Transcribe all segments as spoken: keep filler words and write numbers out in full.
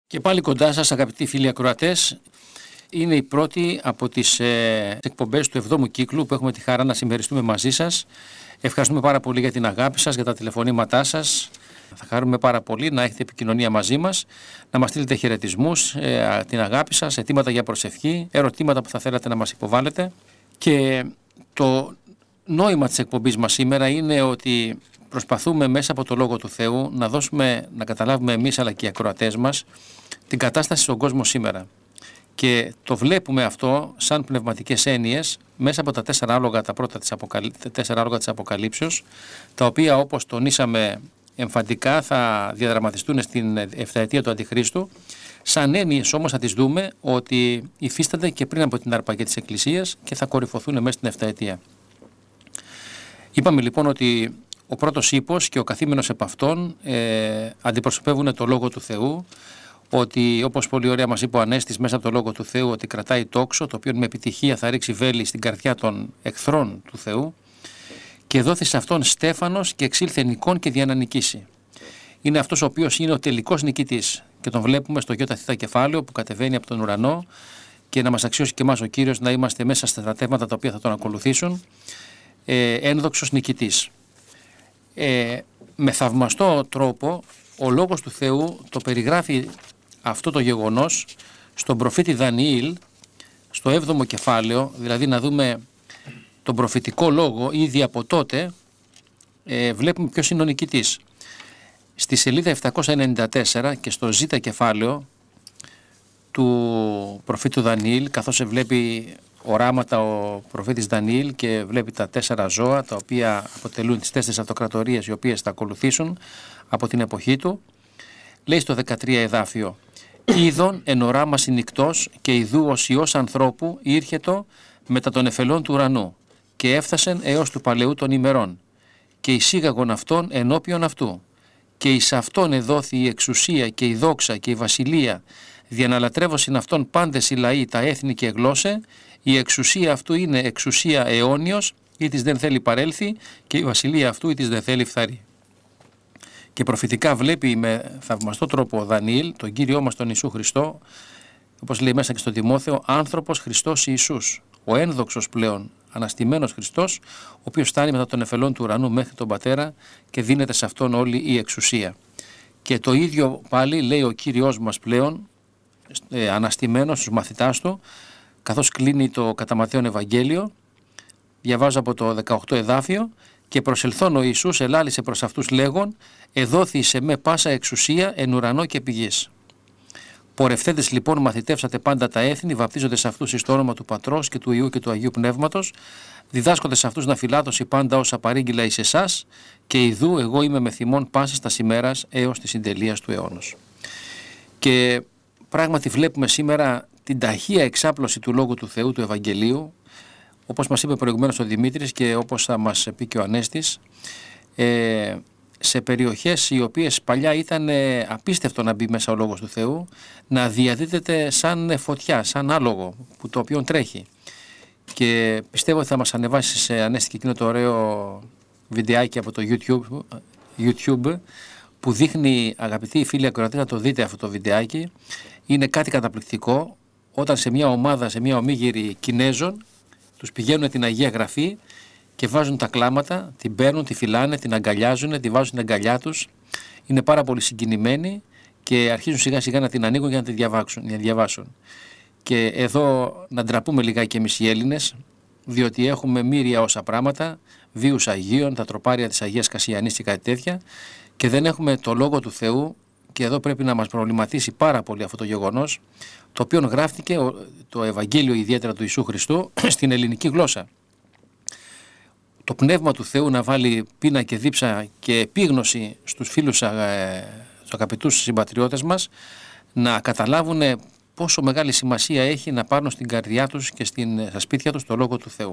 Και πάλι κοντά σας, αγαπητοί φίλοι ακροατές, είναι η πρώτη από τις ε, εκπομπές του εβδόμου κύκλου που έχουμε τη χαρά να συμμεριστούμε μαζί σας. Ευχαριστούμε πάρα πολύ για την αγάπη σας, για τα τηλεφωνήματά σας. Θα χαρούμε πάρα πολύ να έχετε επικοινωνία μαζί μας, να μας στείλετε χαιρετισμούς, ε, την αγάπη σας, αιτήματα για προσευχή, ερωτήματα που θα θέλατε να μας υποβάλλετε. Και το νόημα της εκπομπής μας σήμερα είναι ότι προσπαθούμε μέσα από το Λόγο του Θεού να δώσουμε, να καταλάβουμε εμείς αλλά και οι ακροατές μας την κατάσταση στον κόσμο σήμερα. Και το βλέπουμε αυτό σαν πνευματικές έννοιες μέσα από τα τέσσερα άλογα, τα πρώτα της, αποκαλύ... τέσσερα άλογα της Αποκαλύψεως, τα οποία όπως τονίσαμε εμφαντικά θα διαδραματιστούν στην εφθαετία του Αντιχρίστου. Σαν έννοιες όμως θα τις δούμε ότι υφίστανται και πριν από την αρπαγή της Εκκλησίας και θα κορυφωθούν μέσα στην εφθαετία. Είπαμε λοιπόν ότι ο πρώτος ύπος και ο καθήμενος επ' αυτόν ε, αντιπροσωπεύουν το Λόγο του Θεού, ότι όπως πολύ ωραία μας είπε ο Ανέστης μέσα από το Λόγο του Θεού ότι κρατάει τόξο, το οποίο με επιτυχία θα ρίξει βέλη στην καρδιά των εχθρών του Θεού, και δόθη σε αυτόν στέφανος και εξήλθε νικών και διανανικήσει. Είναι αυτός ο οποίος είναι ο τελικός νικητής και τον βλέπουμε στο ΙΘ κεφάλαιο που κατεβαίνει από τον ουρανό και να μας αξιώσει και εμάς ο Κύριος να είμαστε μέσα στα στρατεύματα τα οποία θα τον ακολουθήσουν, ε, ένδοξος νικητής. Ε, με θαυμαστό τρόπο ο Λόγος του Θεού το περιγράφει αυτό το γεγονός στον προφήτη Δανιήλ στο έβδομο κεφάλαιο, δηλαδή να δούμε τον προφητικό λόγο ήδη από τότε, ε, βλέπουμε ποιος είναι ο νικητής. Στη σελίδα επτακόσια ενενήντα τέσσερα και στο Ζ κεφάλαιο του προφήτου Δανιήλ, καθώς βλέπει οράματα ο προφήτης Δανιήλ και βλέπει τα τέσσερα ζώα τα οποία αποτελούν τις τέσσερις αυτοκρατορίες οι οποίες θα ακολουθήσουν από την εποχή του, λέει στο δεκατρία εδάφιο: «Είδον εν οράμαση νυκτός και ιδού ως Υιός ανθρώπου ήρχετο μετά των εφελών του ουρανού και έφτασεν έως του παλαιού των ημερών και εισήγαγον αυτόν ενώπιον αυτού και εις αυτόν εδόθη η εξουσία και η δόξα και η βασιλεία διαναλατρεύωσιν αυτόν πάντες οι λαοί τα έθνη και γλώσσε. Η εξουσία αυτού είναι εξουσία αιώνιος, ή της δεν θέλει παρέλθει, και η βασιλεία αυτού ή της δεν θέλει φθαρεί». Και προφητικά βλέπει με θαυμαστό τρόπο ο Δανιήλ τον Κύριό μας τον Ιησού Χριστό, όπως λέει μέσα και στο Τιμόθεο, άνθρωπος Χριστός Ιησούς, ο ένδοξος πλέον αναστημένος Χριστός, ο οποίος φτάνει μετά των εφελών του ουρανού μέχρι τον Πατέρα και δίνεται σε αυτόν όλη η εξουσία. Και το ίδιο πάλι λέει ο Κύριος μας πλέον, ε, αναστημένος στους μαθητάς του, καθώς κλείνει το κατά Ματθαίον Ευαγγέλιο. Διαβάζω από το δεκαοκτώ εδάφιο: «Και προσελθών ο Ιησούς ελάλησε προς αυτούς λέγον, εδόθη σε με πάσα εξουσία εν ουρανό και επί γης. Πορευθέντες λοιπόν μαθητεύσατε πάντα τα έθνη, βαπτίζοντες αυτούς εις το όνομα του Πατρός και του Υιού και του Αγίου Πνεύματος, διδάσκοντες αυτούς να φυλάτωση πάντα όσα παρήγγειλα εις εσάς, και ιδού εγώ είμαι με θυμών πάσας τας ημέρας έως της συντελείας του αιώνος». Και πράγματι βλέπουμε σήμερα την ταχεία εξάπλωση του Λόγου του Θεού του Ευαγγελίου, όπως μας είπε προηγουμένως ο Δημήτρης και όπως θα μας πει και ο Ανέστης, ε, σε περιοχές οι οποίες παλιά ήταν ε, απίστευτο να μπει μέσα ο Λόγος του Θεού, να διαδίδεται σαν φωτιά, σαν άλογο που το οποίο τρέχει. Και πιστεύω ότι θα μας ανεβάσει σε Ανέστη και εκείνο το ωραίο βιντεάκι από το YouTube, YouTube που δείχνει, αγαπητοί φίλοι ακροατές, να το δείτε αυτό το βιντεάκι. Είναι κάτι καταπληκτικό όταν σε μια ομάδα, σε μια ομίγυρη Κινέζων, τους πηγαίνουν την Αγία Γραφή και βάζουν τα κλάματα, την παίρνουν, τη φυλάνε, την αγκαλιάζουν, τη βάζουν στην αγκαλιά τους. Είναι πάρα πολύ συγκινημένοι και αρχίζουν σιγά σιγά να την ανοίγουν για να τη διαβάσουν. Να διαβάσουν. Και εδώ να ντραπούμε λιγάκι εμείς οι Έλληνες, διότι έχουμε μύρια όσα πράγματα, βίους Αγίων, τα τροπάρια της Αγίας Κασιανής και κάτι τέτοια, και δεν έχουμε το Λόγο του Θεού. Και εδώ πρέπει να μας προβληματίσει πάρα πολύ αυτό το γεγονός, το οποίο γράφτηκε το Ευαγγέλιο ιδιαίτερα του Ιησού Χριστού στην ελληνική γλώσσα. Το Πνεύμα του Θεού να βάλει πείνα και δίψα και επίγνωση στους φίλους, ε, στους αγαπητούς συμπατριώτες μας, να καταλάβουν πόσο μεγάλη σημασία έχει να πάρουν στην καρδιά τους και στην, στα σπίτια τους το Λόγο του Θεού.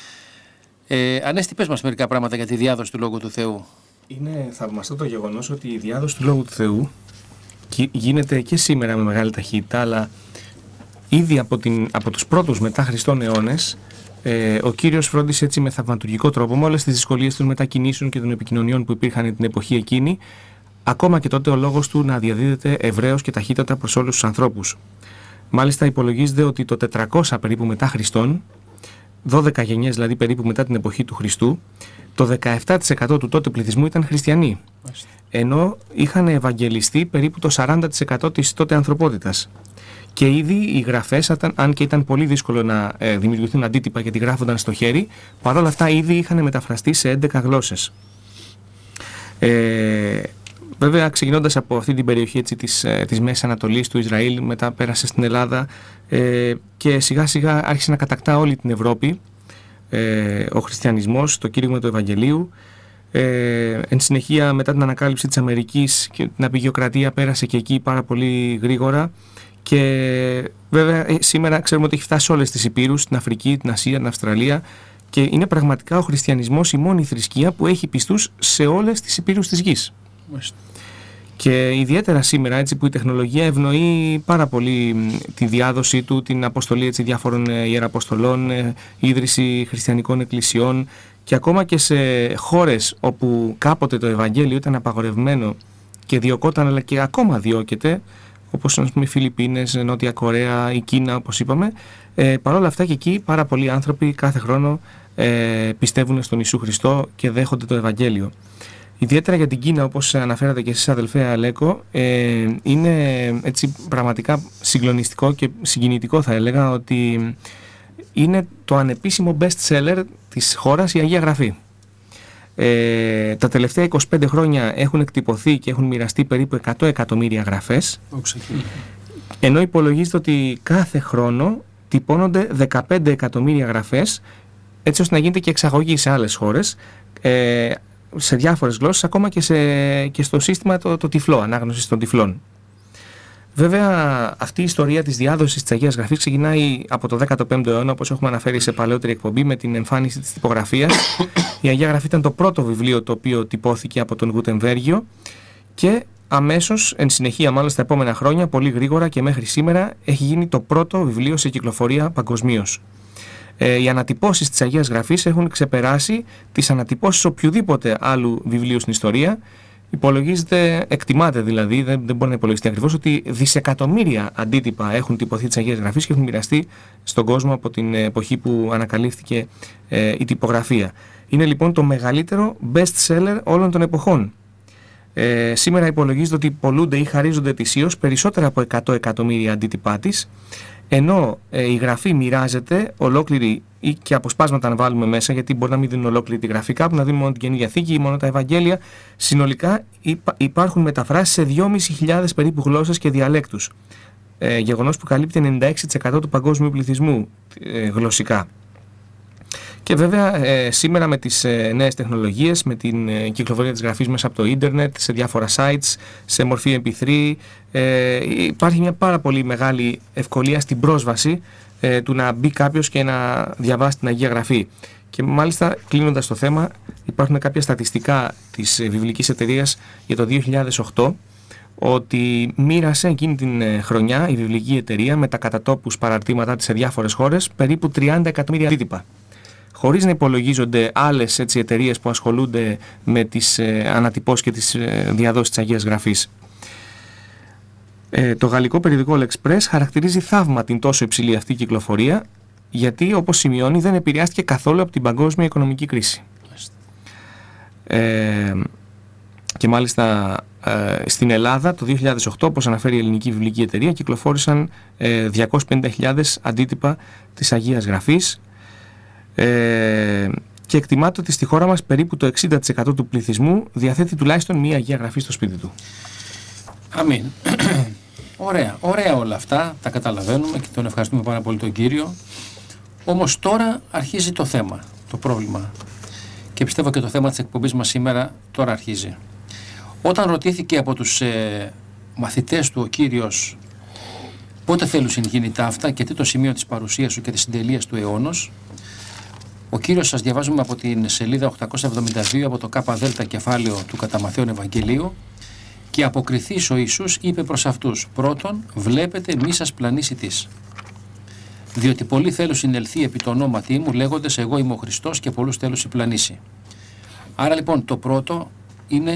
Ε, Ανέστη, πες μας μερικά πράγματα για τη διάδοση του Λόγου του Θεού. Είναι θαυμαστό το γεγονός ότι η διάδοση του Λόγου του Θεού γίνεται και σήμερα με μεγάλη ταχύτητα, αλλά ήδη από, την, από τους πρώτους μετά Χριστόν αιώνες, ε, ο Κύριος φρόντισε έτσι με θαυματουργικό τρόπο, με όλες τις δυσκολίες των μετακινήσεων και των επικοινωνιών που υπήρχαν την εποχή εκείνη, ακόμα και τότε ο λόγος του να διαδίδεται ευρέως και ταχύτατα προς όλους τους ανθρώπους. Μάλιστα υπολογίζεται ότι το τετρακόσια περίπου μετά Χριστόν, δώδεκα γενιές δηλαδή περίπου μετά την εποχή του Χριστού, το δεκαεπτά τοις εκατό του τότε πληθυσμού ήταν χριστιανοί, ενώ είχαν ευαγγελιστεί περίπου το σαράντα τοις εκατό της τότε ανθρωπότητας. Και ήδη οι γραφές, αν και ήταν πολύ δύσκολο να ε, δημιουργηθούν αντίτυπα γιατί γράφονταν στο χέρι, παρόλα αυτά ήδη είχαν μεταφραστεί σε έντεκα γλώσσες. Ε, βέβαια, ξεκινώντας από αυτή την περιοχή έτσι, της, της Μέσης Ανατολής, του Ισραήλ, μετά πέρασε στην Ελλάδα ε, και σιγά σιγά άρχισε να κατακτά όλη την Ευρώπη ε, ο χριστιανισμός, το κήρυγμα του Ευαγγελίου. Ε, εν συνεχεία, μετά την ανακάλυψη της Αμερικής και την απεικιοκρατία, πέρασε και εκεί πάρα πολύ γρήγορα. Και βέβαια σήμερα ξέρουμε ότι έχει φτάσει σε όλες τις υπήρους, στην Αφρική, την Ασία, την Αυστραλία, και είναι πραγματικά ο χριστιανισμός η μόνη θρησκεία που έχει πιστούς σε όλες τις υπήρους της γης. Μάλιστα. Και ιδιαίτερα σήμερα, έτσι, που η τεχνολογία ευνοεί πάρα πολύ τη διάδοση του, την αποστολή έτσι, διάφορων ιεραποστολών, ίδρυση χριστιανικών εκκλησιών, και ακόμα και σε χώρες όπου κάποτε το Ευαγγέλιο ήταν απαγορευμένο και διωκόταν, αλλά και ακόμα διώκεται, όπως ας πούμε οι Φιλιππίνες, Νότια Κορέα, η Κίνα, όπως είπαμε, ε, παρόλα αυτά και εκεί πάρα πολλοί άνθρωποι κάθε χρόνο ε, πιστεύουν στον Ιησού Χριστό και δέχονται το Ευαγγέλιο. Ιδιαίτερα για την Κίνα, όπως αναφέρατε και εσείς, αδελφέ Αλέκο, ε, είναι έτσι πραγματικά συγκλονιστικό και συγκινητικό, θα έλεγα, ότι είναι το ανεπίσημο best seller της χώρας η Αγία Γραφή. Ε, τα τελευταία είκοσι πέντε χρόνια έχουν εκτυπωθεί και έχουν μοιραστεί περίπου εκατό εκατομμύρια γραφές, ενώ υπολογίζεται ότι κάθε χρόνο τυπώνονται δεκαπέντε εκατομμύρια γραφές, έτσι ώστε να γίνεται και εξαγωγή σε άλλες χώρες, ε, σε διάφορες γλώσσες, ακόμα και, σε, και στο σύστημα το, το τυφλό, ανάγνωσης των τυφλών. Βέβαια, αυτή η ιστορία της διάδοσης της Αγίας Γραφής ξεκινάει από το δέκατο πέμπτο αιώνα, όπως έχουμε αναφέρει σε παλαιότερη εκπομπή, με την εμφάνιση της τυπογραφίας. Η Αγία Γραφή ήταν το πρώτο βιβλίο το οποίο τυπώθηκε από τον Γουτεμβέργιο και αμέσως, εν συνεχεία μάλλον στα επόμενα χρόνια, πολύ γρήγορα και μέχρι σήμερα, έχει γίνει το πρώτο βιβλίο σε κυκλοφορία παγκοσμίως. Ε, οι ανατυπώσεις της Αγίας Γραφής έχουν ξεπεράσει τις ανατυπώσεις οποιοδήποτε άλλου βιβλίου στην ιστορία. Υπολογίζεται, εκτιμάται δηλαδή, δεν, δεν μπορεί να υπολογιστεί ακριβώς, ότι δισεκατομμύρια αντίτυπα έχουν τυπωθεί της Αγίας Γραφής και έχουν μοιραστεί στον κόσμο από την εποχή που ανακαλύφθηκε ε, η τυπογραφία. Είναι λοιπόν το μεγαλύτερο best seller όλων των εποχών. Ε, σήμερα υπολογίζεται ότι πολλούνται ή χαρίζονται ετησίως περισσότερα από εκατό εκατομμύρια αντίτυπά της, ενώ ε, η γραφή μοιράζεται ολόκληρη ή και αποσπάσματα να βάλουμε μέσα, γιατί μπορεί να μην δίνουν ολόκληρη τη γραφή κάπου, να δίνουν μόνο την Καινή Διαθήκη ή μόνο τα Ευαγγέλια. Συνολικά υπά, υπάρχουν μεταφράσεις σε δυόμισι χιλιάδες περίπου γλώσσες και διαλέκτους. Ε, γεγονός που καλύπτει ενενήντα έξι τοις εκατό του παγκόσμιου πληθυσμού ε, γλωσσικά. Και βέβαια ε, σήμερα με τις ε, νέες τεχνολογίες, με την ε, κυκλοφορία της γραφής μέσα από το ίντερνετ, σε διάφορα sites, σε μορφή εμ πι θρι, ε, υπάρχει μια πάρα πολύ μεγάλη ευκολία στην πρόσβαση ε, του να μπει κάποιος και να διαβάσει την Αγία Γραφή. Και μάλιστα, κλείνοντας το θέμα, υπάρχουν κάποια στατιστικά της βιβλικής εταιρείας για το δύο χιλιάδες οκτώ, ότι μοίρασε εκείνη την χρονιά η βιβλική εταιρεία με τα κατατόπους παραρτήματά της σε διάφορες χώρες περίπου τριάντα εκατομμύρια αντίτυπα, χωρίς να υπολογίζονται άλλες έτσι, εταιρείες που ασχολούνται με τις ε, ανατυπώσεις και τις ε, διαδόσεις της Αγίας Γραφής. Ε, το γαλλικό περιοδικό L'Express χαρακτηρίζει θαύμα την τόσο υψηλή αυτή κυκλοφορία, γιατί όπως σημειώνει δεν επηρεάστηκε καθόλου από την παγκόσμια οικονομική κρίση. Ε, και μάλιστα ε, στην Ελλάδα το δύο χιλιάδες οκτώ, όπως αναφέρει η Ελληνική Βιβλική Εταιρεία, κυκλοφόρησαν ε, διακόσιες πενήντα χιλιάδες αντίτυπα της Αγίας Γραφής. Ε, και εκτιμάται ότι στη χώρα μας περίπου το εξήντα τοις εκατό του πληθυσμού διαθέτει τουλάχιστον μία Αγία Γραφή στο σπίτι του. Αμήν. Ωραία, ωραία όλα αυτά, τα καταλαβαίνουμε και τον ευχαριστούμε πάρα πολύ τον Κύριο. Όμως τώρα αρχίζει το θέμα, το πρόβλημα. Και πιστεύω και το θέμα της εκπομπής μας σήμερα τώρα αρχίζει. Όταν ρωτήθηκε από τους ε, μαθητές του ο Κύριος πότε θέλουν γίνει τα αυτά και τι το σημείο της παρουσίας σου και της συντελείας του αιώνος, ο Κύριος, σας διαβάζουμε από την σελίδα οκτακόσια εβδομήντα δύο από το ΚΔ κεφάλαιο του κατά Μαθαίον Ευαγγελίου, και αποκριθείς ο Ιησούς είπε προς αυτούς: πρώτον, βλέπετε μη σας πλανήσει της. Διότι πολλοί θέλουν συνελθεί επί το ονόματί μου, λέγοντες εγώ είμαι ο Χριστός, και πολλούς θέλουν συμπλανήσει. Άρα λοιπόν το πρώτο είναι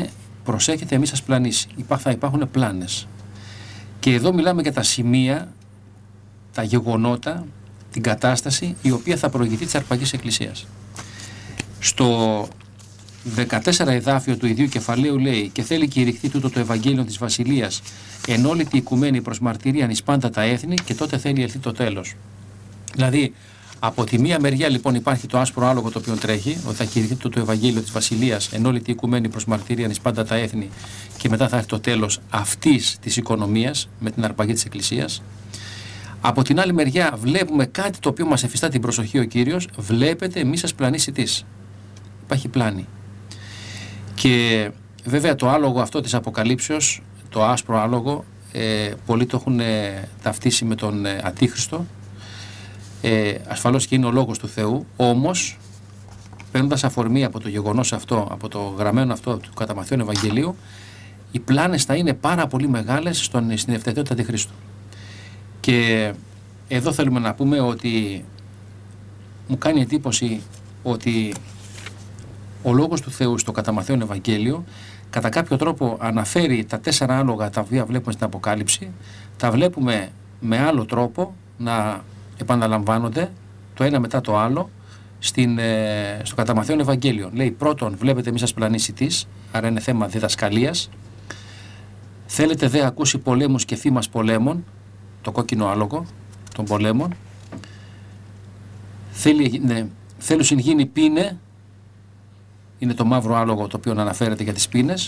προσέχετε μη σας πλανήσει. Υπά, θα υπάρχουν πλάνες. Και εδώ μιλάμε για τα σημεία, τα γεγονότα, την κατάσταση η οποία θα προηγηθεί της αρπαγής εκκλησίας. Στο δεκατέσσερα εδάφιο του ιδίου κεφαλαίου λέει «Και θέλει κηρυχθεί τούτο το Ευαγγέλιο της Βασιλείας εν όλη τη οικουμένη προς μαρτυρίαν εις πάντα τα έθνη και τότε θέλει ελθεί το τέλος». Δηλαδή, από τη μία μεριά λοιπόν υπάρχει το άσπρο άλογο το οποίο τρέχει, ότι θα κηρυχθεί το, το Ευαγγέλιο της Βασιλείας εν όλη τη οικουμένη προς μαρτυρίαν εις πάντα τα έθνη και μετά θα έρθει το τέλος αυτής της οικονομίας με την αρπαγή της Εκκλησίας. Από την άλλη μεριά βλέπουμε κάτι το οποίο μας εφιστά την προσοχή ο Κύριος, βλέπετε μη σας πλανήσει της. Υπάρχει πλάνη. Και βέβαια το άλογο αυτό της Αποκαλύψεως, το άσπρο άλογο, ε, πολλοί το έχουν ε, ταυτίσει με τον ε, Αντίχριστο, ε, ασφαλώς και είναι ο λόγος του Θεού, όμως παίρνοντας αφορμή από το γεγονός αυτό, από το γραμμένο αυτό του κατά Μαθαίον Ευαγγελίου, οι πλάνες θα είναι πάρα πολύ μεγάλες στον, στην ευθετότητα Αντιχρίστου. Και εδώ θέλουμε να πούμε ότι μου κάνει εντύπωση ότι ο λόγος του Θεού στο κατά Μαθαίον Ευαγγέλιο κατά κάποιο τρόπο αναφέρει τα τέσσερα άλογα τα οποία βλέπουμε στην Αποκάλυψη, τα βλέπουμε με άλλο τρόπο να επαναλαμβάνονται το ένα μετά το άλλο στην, ε, στο κατά Μαθαίον Ευαγγέλιο. Λέει πρώτον βλέπετε μη σας πλανήσει της, άρα είναι θέμα διδασκαλίας. Θέλετε δε ακούσει πολέμους και θύμας πολέμων, το κόκκινο άλογο των πολέμων. Θέλει, ναι, θέλουν γίνει πίνε, είναι το μαύρο άλογο το οποίο αναφέρεται για τις πίνες,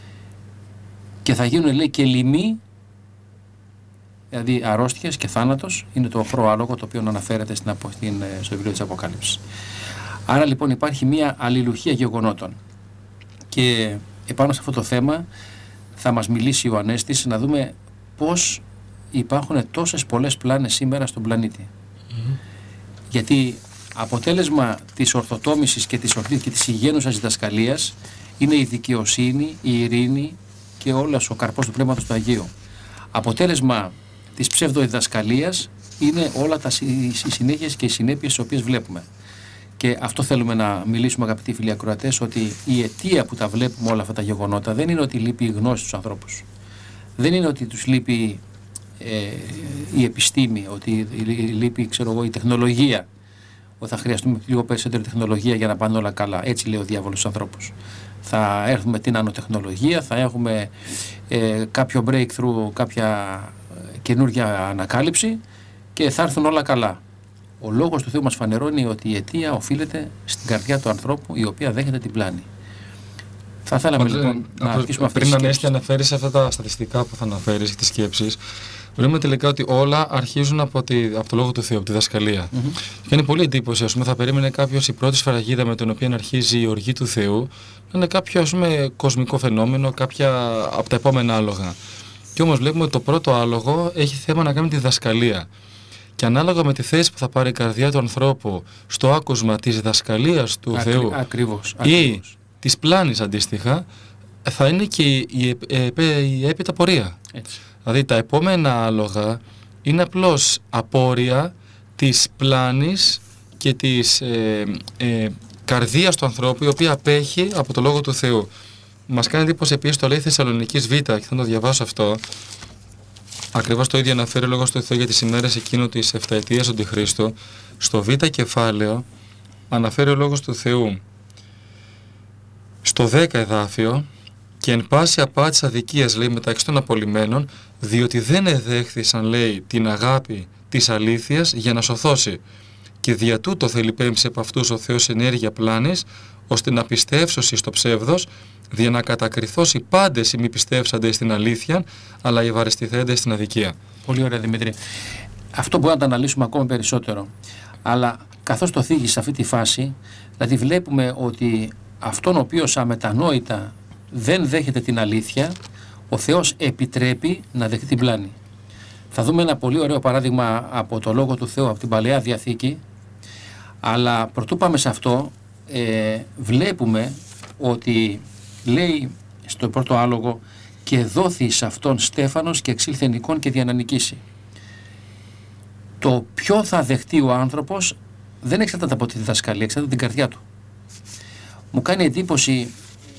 και θα γίνουν λέει και λοιμοί, δηλαδή αρρώστιες και θάνατος, είναι το οχρό άλογο το οποίο αναφέρεται στην, στην, στο βιβλίο της Αποκάλυψης. Άρα λοιπόν υπάρχει μια αλληλουχία γεγονότων και επάνω σε αυτό το θέμα θα μας μιλήσει ο Ανέστης να δούμε πώς υπάρχουν τόσες πολλές πλάνες σήμερα στον πλανήτη. Mm-hmm. Γιατί αποτέλεσμα της ορθοτόμησης και της, ορθής και της υγιένουσας διδασκαλίας είναι η δικαιοσύνη, η ειρήνη και όλος ο καρπός του Πνεύματος του Αγίου. Αποτέλεσμα της ψευδοδιδασκαλίας είναι όλα τα, οι συνέχειες και οι συνέπειες τις οποίες βλέπουμε. Και αυτό θέλουμε να μιλήσουμε, αγαπητοί φίλοι ακροατές, ότι η αιτία που τα βλέπουμε όλα αυτά τα γεγονότα δεν είναι ότι λείπει η γνώση στους ανθρώπους. Δεν είναι ότι τους λείπει ε, η επιστήμη, ότι λείπει ξέρω εγώ, η τεχνολογία, ότι θα χρειαστούμε λίγο περισσότερη τεχνολογία για να πάνε όλα καλά. Έτσι λέει ο διάβολος στους ανθρώπους. Θα έρθουμε την ανοτεχνολογία, θα έχουμε ε, κάποιο breakthrough, κάποια καινούργια ανακάλυψη και θα έρθουν όλα καλά. Ο λόγος του Θεού μας φανερώνει ότι η αιτία οφείλεται στην καρδιά του ανθρώπου, η οποία δέχεται την πλάνη. Θα θέλαμε Οπότε, λοιπόν να αρχίσουμε αυτές τις σκέψεις. Πριν Ανέστη αναφέρεις αυτά τα στατιστικά που θα αναφέρεις και τις σκέψεις, βλέπουμε τελικά ότι όλα αρχίζουν από, τη, από το λόγο του Θεού, από τη διδασκαλία. Mm-hmm. Και είναι πολύ εντύπωση, ας πούμε, θα περίμενε κάποιος η πρώτη σφραγίδα με την οποία αρχίζει η οργή του Θεού να είναι κάποιο ας πούμε, κοσμικό φαινόμενο, κάποια από τα επόμενα άλογα. Και όμως βλέπουμε ότι το πρώτο άλογο έχει θέμα να κάνει τη διδασκαλία. Και ανάλογα με τη θέση που θα πάρει η καρδιά του ανθρώπου στο άκουσμα της διδασκαλίας του Ακρι, Θεού ακριβώς, ή ακριβώς. της πλάνης αντίστοιχα, θα είναι και η, η, η, η έπειτα πορεία. Έτσι. Δηλαδή τα επόμενα άλογα είναι απλώς απόρρια της πλάνης και της ε, ε, καρδίας του ανθρώπου, η οποία απέχει από το Λόγο του Θεού. Μας κάνει εντύπωση επίσης το λέει Θεσσαλονικής Β, και θα το διαβάσω αυτό. Ακριβώς το ίδιο αναφέρει ο Λόγος του Θεού για τις ημέρες εκείνου της εφταετίας του Αντιχρίστου. Στο Β κεφάλαιο αναφέρει ο Λόγος του Θεού στο δέκα εδάφιο, και εν πάση απάτης αδικίας λέει μεταξύ των απολυμένων, διότι δεν εδέχθησαν λέει την αγάπη της αλήθειας για να σωθώσει. Και δια τούτο θέλει πέμψει από αυτούς ο Θεός ενέργεια πλάνης, ώστε να πιστεύσωση στο ψεύδος, δια να κατακριθώσει πάντες οι μη πιστεύσαντες στην αλήθεια, αλλά οι ευαριστηθέντες στην αδικία. Πολύ ωραία, Δημήτρη. Αυτό μπορούμε να το αναλύσουμε ακόμα περισσότερο. Αλλά καθώς το θίγεις σε αυτή τη φάση, δηλαδή βλέπουμε ότι αυτόν ο οποίος αμετανόητα δεν δέχεται την αλήθεια, ο Θεός επιτρέπει να δεχτεί την πλάνη. Θα δούμε ένα πολύ ωραίο παράδειγμα από το Λόγο του Θεού, από την Παλαιά Διαθήκη, αλλά προτού πάμε σε αυτό, ε, βλέπουμε ότι λέει στο πρώτο άλογο «και δόθη σε αυτόν στέφανος και εξήλθε νικών και διανανικήσει». Το ποιο θα δεχτεί ο άνθρωπος δεν εξαρτάται από τη διδασκαλία, εξαρτάται από την καρδιά του. Μου κάνει εντύπωση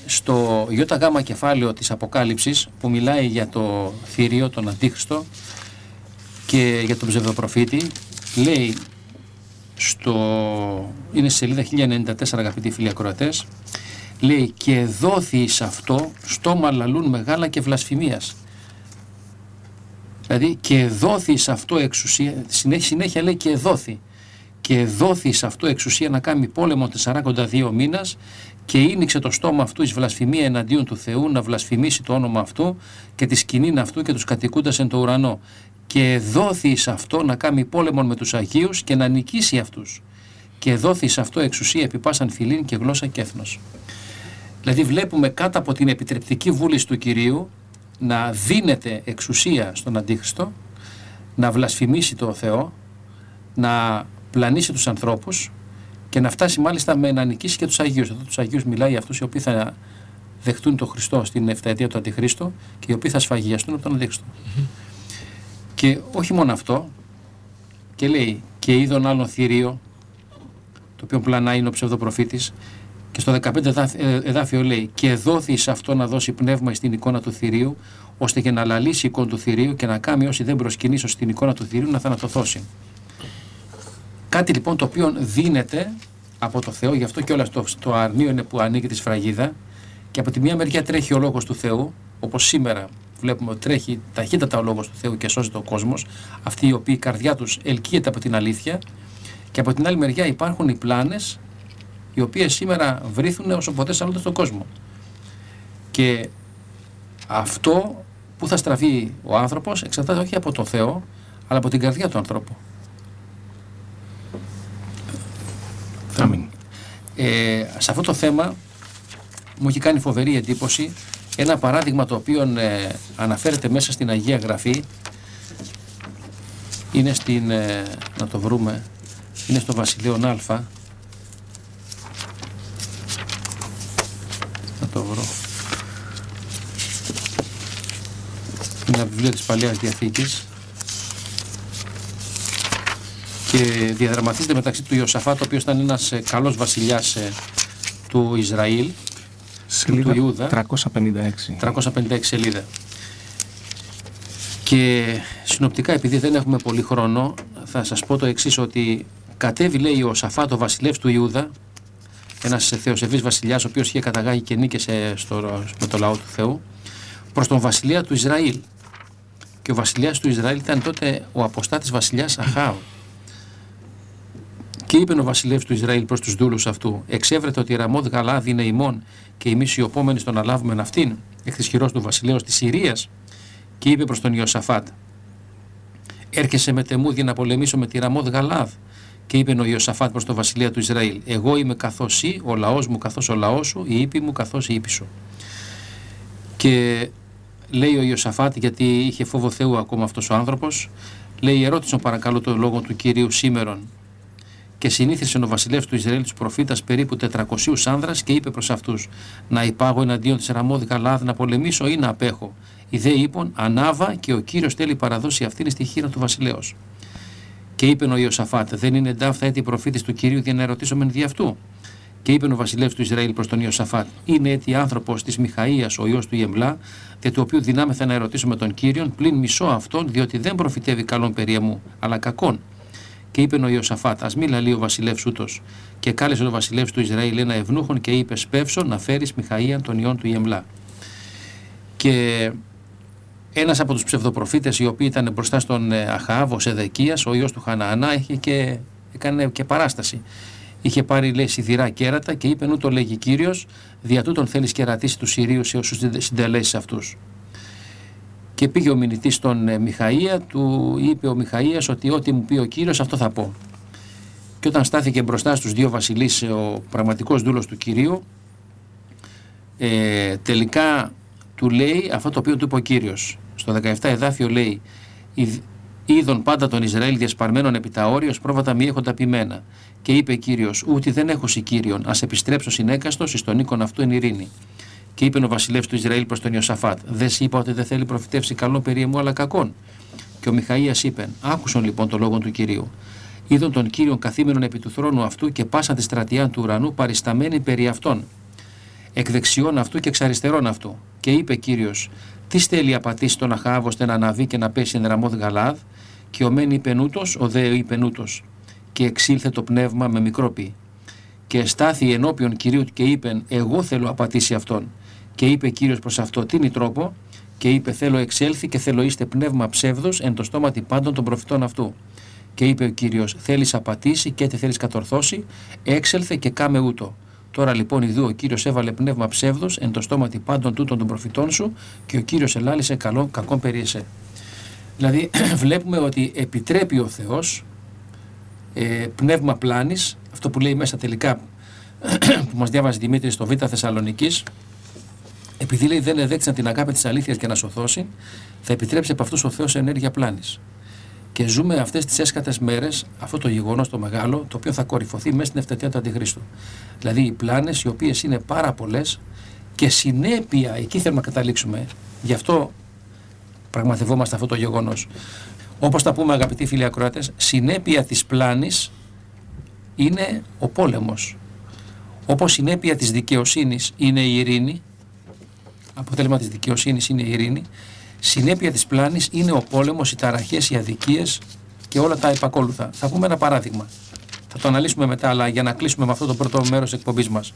στο ΙΓ κεφάλαιο της Αποκάλυψης, που μιλάει για το θηρίο, τον Αντίχριστο και για τον ψευδοπροφήτη, λέει στο, είναι στη σελίδα χίλια ενενήντα τέσσερα, αγαπητοί φίλοι ακροατές, λέει «Και δόθη εις αυτό στόμα λαλούν μεγάλα και βλασφημίας». Δηλαδή «και δόθη εις αυτό εξουσία», συνέχεια, συνέχεια λέει «και δόθη». «Και δόθη εις αυτό εξουσία να κάνει πόλεμο τεσσαράκοντα δύο μήνας και ίνιξε το στόμα αυτού εις βλασφημία εναντίον του Θεού, να βλασφημίσει το όνομα αυτού και τη σκηνήν αυτού και τους κατοικούντας εν το ουρανό. Και δόθη εις αυτό να κάνει πόλεμον με τους Αγίους και να νικήσει αυτούς. Και δόθη εις αυτό εξουσία επί πάσαν φυλήν και γλώσσα και έθνος». Δηλαδή βλέπουμε κάτω από την επιτρεπτική βούληση του Κυρίου να δίνεται εξουσία στον Αντίχριστο, να βλασφημίσει το Θεό, να πλανήσει τους ανθρώπους και να φτάσει μάλιστα με να νικήσει και τους Αγίους. Εδώ τους Αγίους μιλάει για αυτούς οι οποίοι θα δεχτούν τον Χριστό στην επταετία του Αντιχρίστου και οι οποίοι θα σφαγιαστούν από τον Αντίχριστο. Mm-hmm. Και όχι μόνο αυτό, και λέει «και είδον άλλον θηρίο», το οποίο πλανά είναι ο ψευδοπροφήτης, και στο δεκαπέντε εδάφιο λέει «και δόθη σε αυτό να δώσει πνεύμα στην εικόνα του θηρίου, ώστε και να λαλήσει η εικόνα του θηρίου και να κάνει όσοι δεν προσκυνήσουν στην εικόνα του θηρίου να θανατωθώσει». Κάτι λοιπόν το οποίο δίνεται από το Θεό, γι' αυτό και όλα στο, στο αρνείο είναι που ανοίγει τη σφραγίδα, και από τη μία μεριά τρέχει ο λόγος του Θεού, όπως σήμερα βλέπουμε ότι τρέχει ταχύτατα ο λόγος του Θεού και σώζει τον κόσμο, αυτοί οι οποίοι η καρδιά τους ελκύεται από την αλήθεια, και από την άλλη μεριά υπάρχουν οι πλάνες, οι οποίες σήμερα βρίθουν όσο ποτέ σ' άλλο στον κόσμο. Και αυτό που θα στραφεί ο άνθρωπος εξαρτάται όχι από τον Θεό, αλλά από την καρδιά του ανθρώπου. Αμήν. Ε, σε αυτό το θέμα μου έχει κάνει φοβερή εντύπωση ένα παράδειγμα το οποίο ε, αναφέρεται μέσα στην Αγία Γραφή. Είναι στην, ε, να το βρούμε, είναι στο Βασιλείον Α. Να το βρω. Είναι ένα βιβλίο της Παλαιάς Διαθήκης και διαδραματίζεται μεταξύ του Ιωσαφάτ, ο οποίος ήταν ένας ε, καλός βασιλιάς ε, του Ισραήλ, σελίδα του Ιούδα, τριακόσια πενήντα έξι. τριακόσια πενήντα έξι σελίδα. Και συνοπτικά, επειδή δεν έχουμε πολύ χρόνο, θα σας πω το εξής, ότι κατέβη, λέει, ο Ιωσαφάτ, ο βασιλεύς του Ιούδα, ένας θεοσεβής βασιλιάς, ο οποίος είχε καταγάγει και νίκησε στο, με το λαό του Θεού, προς τον βασιλεία του Ισραήλ. Και ο βασιλιάς του Ισραήλ ήταν τότε ο αποστάτης βασιλιάς Αχάβ. Και είπε ο βασιλεύς του Ισραήλ προς τους δούλους αυτού: «Εξέβρετε ότι η Ραμώθ Γαλάδ είναι ημών και εμείς σιωπόμενοι στο να λάβουμε αυτήν, εκ της χειρός του βασιλέως της Συρίας». Και είπε προς τον Ιωσαφάτ: «Έρχεσαι με τεμούδι να πολεμήσω με τη Ραμώθ Γαλάδ?» Και είπε ο Ιωσαφάτ προς τον βασιλέα του Ισραήλ: «Εγώ είμαι καθώς σύ, ο λαός μου καθώς ο λαός σου, η ύπη μου καθώς η ύπη σου». Και λέει ο Ιωσαφάτ, γιατί είχε φόβο Θεού ακόμα αυτός ο άνθρωπος, λέει: «Ερώτησον παρακαλώ τον λόγο του Κυρίου σήμερον». Και συνήθισε ο βασιλεύς του Ισραήλ τους προφήτας περίπου τετρακοσίους άνδρας και είπε προς αυτούς: «Να υπάγω εναντίον της Ραμώθ Γαλάδ να πολεμήσω ή να απέχω?» Οι δε είπαν: «Ανάβα, και ο Κύριος θέλει παραδώσει αυτήν στη χείρα του βασιλέως». Και είπε ο Ιωσαφάτ: «Δεν είναι ντάφτα έτη προφήτης του Κυρίου για να ερωτήσουμε δι' αυτού?» Και είπε ο βασιλεύς του Ισραήλ προς τον Ιωσαφάτ: «Είναι έτη άνθρωπος της Μιχαΐας, ο ιός του Γεμλά, δια του οποίου δυνάμεθα να ερωτήσουμε τον Κύριον, πλην μισώ αυτόν, διότι δεν προφητεύει καλόν περί εμού, αλλά κακόν». Και είπε ο Ιωσαφάτ: «Ας μη λαλεί ο βασιλεύς ούτως». Και κάλεσε ο βασιλεύς του Ισραήλ ένα ευνούχον και είπε: «Σπεύσω να φέρεις Μιχαΐαν των ιών του Γεμλά». Και ένας από τους ψευδοπροφήτες, οι οποίοι ήταν μπροστά στον Αχαάβ, ο Σεδεκίας, ο ιός του Χαναανά, είχε και, έκανε και παράσταση. Είχε πάρει, λέει, σιδηρά κέρατα και είπε: «Νου το λέγει Κύριος, δια τούτον θέλεις κερατήσει τους Συρίους έως τους συντελέσεις αυτούς». Και πήγε ο μηνυτής στον Μιχαΐα, του είπε ο Μιχαΐας ότι ό,τι μου πει ο Κύριος αυτό θα πω. Και όταν στάθηκε μπροστά στους δύο βασιλείς ο πραγματικός δούλος του Κυρίου, ε, τελικά του λέει αυτό το οποίο του είπε ο Κύριος. Στο δεκαεπτά εδάφιο λέει: «Είδον πάντα τον Ισραήλ διασπαρμένον επί τα όρια, ως πρόβατα μη έχοντα ποιμένα. Και είπε Κύριος: Ούτι δεν έχω σοι Κύριον, ας επιστρέψω συνέκαστος εις τον οίκον αυτού εν ειρήνη». Και είπε ο βασιλεύς του Ισραήλ προς τον Ιωσαφάτ: «Δεν σ' είπα ότι δεν θέλει προφητεύσει καλόν περί εμού, αλλά κακόν?» Και ο Μιχαΐας είπε: «Άκουσον λοιπόν το λόγο του Κυρίου. Είδον τον Κύριον καθήμενον επί του θρόνου αυτού και πάσαν τη στρατιάν του ουρανού παρισταμένη περί αυτών. εκ δεξιών αυτού και εξ αριστερών αυτού. Και είπε Κύριος, τι στέλει απατήσει τον Αχάβ ώστε να αναβεί και να πέσει εν Ραμόθ Γαλάδ, και ο μεν είπε νούτος, ο δε είπε νούτος. Και εξήλθε το πνεύμα με μικρό πι. Και στάθη ενώπιον Κυρίου και είπεν, εγώ θέλω απατήσει αυτόν. Και είπε Κύριος προς αυτό, τι είναι τρόπο, και είπε, θέλω εξέλθει και θέλω είστε πνεύμα ψεύδος εν το στόματι πάντων των προφητών αυτού. Και είπε ο Κύριος, θέλεις απατήσει και τι θέλεις κατορθώσει, έξελθε και κάμε ούτω. Τώρα λοιπόν ιδού ο Κύριος έβαλε πνεύμα ψεύδος εν το στόματι πάντων τούτων των προφητών σου, και ο Κύριος ελάλησε καλό, κακόν περί εσέ. Δηλαδή βλέπουμε ότι επιτρέπει ο Θεός ε, πνεύμα πλάνης, αυτό που λέει μέσα τελικά που μας διάβασε Δημήτρης στο Β Θεσσαλονικής, επειδή λέει δεν εδέξαν την αγάπη της αλήθειας και να σωθώσει, θα επιτρέψει από αυτούς ο Θεός ενέργεια πλάνης. Και ζούμε αυτές τις έσκατες μέρες αυτό το γεγονός το μεγάλο, το οποίο θα κορυφωθεί μέσα στην ευτετία του Αντιχρίστου. Δηλαδή οι πλάνες οι οποίες είναι πάρα πολλές και συνέπεια, εκεί θέλουμε να καταλήξουμε, γι' αυτό πραγματευόμαστε αυτό το γεγονός. Όπως τα πούμε αγαπητοί φίλοι ακροατές, συνέπεια της πλάνης είναι ο πόλεμος. Όπως συνέπεια της δικαιοσύνης είναι η ειρήνη, αποτέλεσμα της δικαιοσύνης είναι η ειρήνη, συνέπεια της πλάνης είναι ο πόλεμος, οι ταραχές, οι αδικίες και όλα τα επακόλουθα. Θα πούμε ένα παράδειγμα. Θα το αναλύσουμε μετά, αλλά για να κλείσουμε με αυτό το πρώτο μέρος της εκπομπής μας.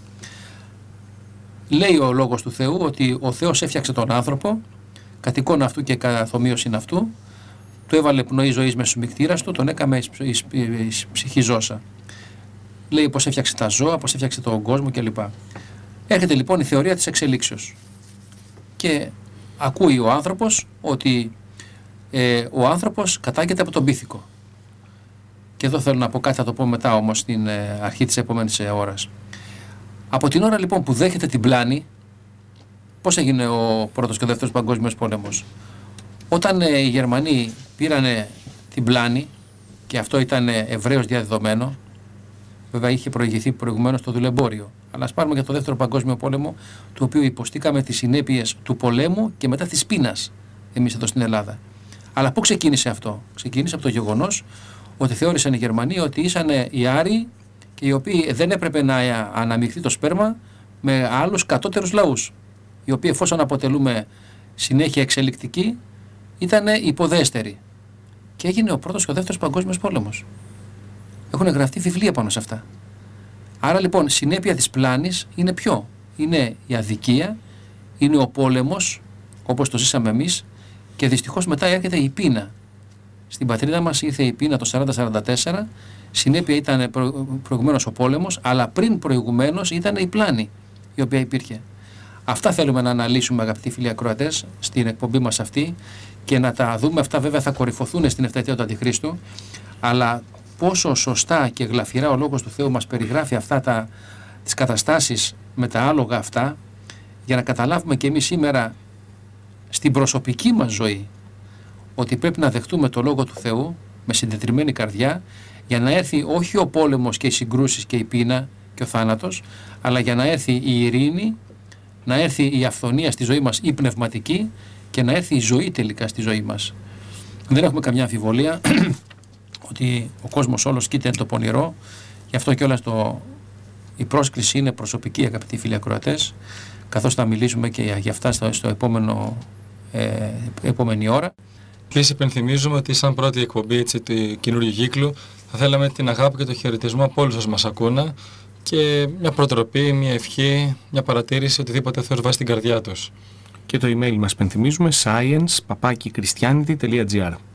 Λέει ο λόγος του Θεού ότι ο Θεός έφτιαξε τον άνθρωπο, κατ' εικόνα αυτού και καθομοίωση αυτού, του έβαλε πνοή ζωής μέσω μυκτήρας του, τον έκαμε εις ψυχή ζώσα. Λέει πως έφτιαξε τα ζώα, πως έφτιαξε τον κόσμο κλπ. Έρχεται λοιπόν η θεωρία της εξελίξεως. Και ακούει ο άνθρωπος ότι ε, ο άνθρωπος κατάγεται από τον πίθηκο. Και εδώ θέλω να πω κάτι, θα το πω μετά όμως στην ε, αρχή της επόμενης ε, ώρας. Από την ώρα λοιπόν που δέχεται την πλάνη, πώς έγινε ο πρώτος και ο δεύτερος παγκόσμιος πόλεμος? Όταν ε, οι Γερμανοί πήρανε την πλάνη, και αυτό ήταν ε, ευρέως διαδεδομένο, βέβαια είχε προηγηθεί προηγουμένως το δουλεμπόριο. Αλλά ας πάρουμε για το δεύτερο παγκόσμιο πόλεμο, του οποίου υποστήκαμε τις συνέπειες του πολέμου και μετά της πείνας εμείς εδώ στην Ελλάδα. Αλλά πού ξεκίνησε αυτό? Ξεκίνησε από το γεγονός ότι θεώρησαν οι Γερμανοί ότι ήσαν οι Άριοι και οι οποίοι δεν έπρεπε να αναμειχθεί το σπέρμα με άλλους κατώτερους λαούς, οι οποίοι εφόσον αποτελούμε συνέχεια εξελικτικοί ήταν υποδέστεροι. Και έγινε ο πρώτος και ο δεύτερος παγκόσμιος πόλεμος. Έχουν γραφτεί βιβλία πάνω σε αυτά. Άρα λοιπόν συνέπεια της πλάνης είναι ποιο? Είναι η αδικία, είναι ο πόλεμος όπως το ζήσαμε εμείς, και δυστυχώς μετά έρχεται η πείνα. Στην πατρίδα μας ήρθε η πείνα το σαράντα σαράντα τέσσερα, συνέπεια ήταν προ, προηγουμένως ο πόλεμος, αλλά πριν προηγουμένως ήταν η πλάνη η οποία υπήρχε. Αυτά θέλουμε να αναλύσουμε αγαπητοί φίλοι ακροατές στην εκπομπή μας αυτή και να τα δούμε. Αυτά βέβαια θα κορυφωθούν στην ευτετία του Αντιχρίστου, αλλά πόσο σωστά και γλαφυρά ο Λόγος του Θεού μας περιγράφει αυτά τα, τις καταστάσεις με τα άλογα αυτά, για να καταλάβουμε και εμείς σήμερα στην προσωπική μας ζωή ότι πρέπει να δεχτούμε το Λόγο του Θεού με συντετριμμένη καρδιά, για να έρθει όχι ο πόλεμος και οι συγκρούσεις και η πείνα και ο θάνατος, αλλά για να έρθει η ειρήνη, να έρθει η αυθονία στη ζωή μας, η πνευματική, και να έρθει η ζωή τελικά στη ζωή μας. Δεν έχουμε καμιά αμφιβολία ότι ο κόσμος όλος κοίταται το πονηρό, γι' αυτό κιόλας το, η πρόσκληση είναι προσωπική αγαπητοί φίλοι ακροατές, καθώς θα μιλήσουμε και για αυτά στο, στο επόμενο, ε, επόμενη ώρα. Επίσης υπενθυμίζουμε ότι σαν πρώτη εκπομπή έτσι, του καινούριου κύκλου θα θέλαμε την αγάπη και το χαιρετισμό από όλους όσους μας ακούνε, και μια προτροπή, μια ευχή, μια παρατήρηση, οτιδήποτε Θεός βάζει στην καρδιά τους. Και το email μας υπενθυμίζουμε science παπάκι christianity τελεία gr.